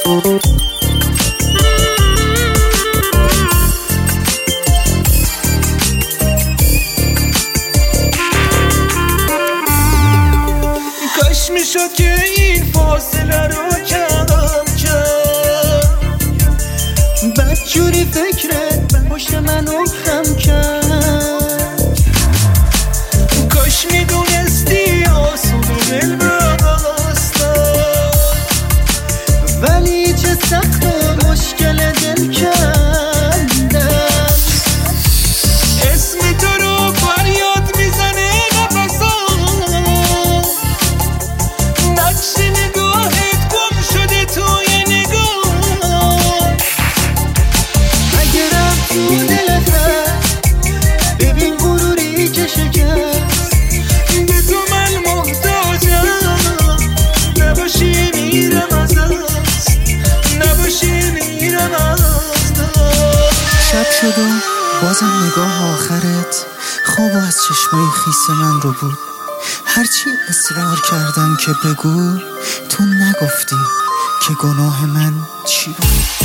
کاش میشد که این فاصله رو کم کرد، بدجوری فکرت پشت منو خم کرد. کاش میدونستی آسونه دل بستن، ولی چه سخت و مشکل دل کندن. اسم تو رو فریاد میزنه نفسم، نقش نگاهت گم شده توی نگاه. اگه رفت تو دلت ببین غروری که شکست، به تو من محتاجم، نباشی میرم از دست، نباشی میرم از دست. شب شد و بازم نگاه آخرت خواب از چشمای خیس من رو بود. هرچی اصرار کردم که بگو تو نگفتی که گناه من چی بود.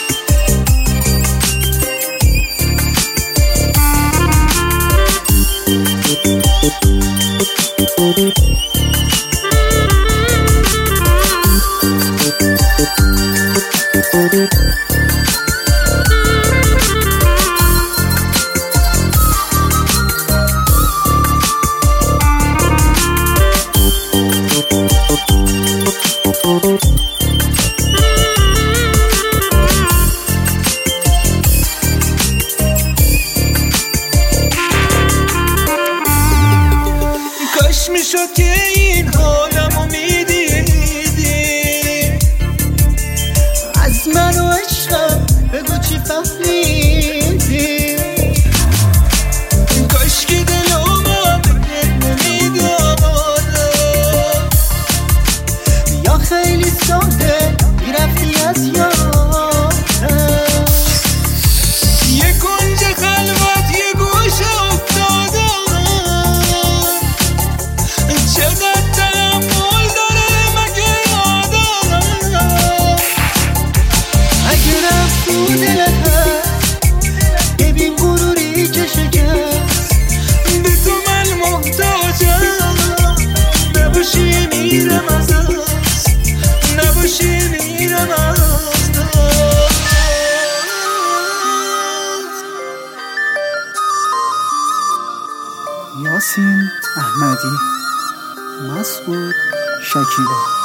کاش میشد که این حالمو میدیدی، از من و عشقم بگو چی فهمیدی. کاش که دلومم بهت نمیدادم، یا خیلی ساده میرفتی از یادم. یه کنج خلوت یه گوشه افتادم، چقدر تحمل داره مگه آدم. اگه رفت تو دلت ببین غروری که شکست، به تو من محتاجم، نباشی میرم از دست، نباشی میرم از دست. یاسین احمدی، مسعود شکیبا.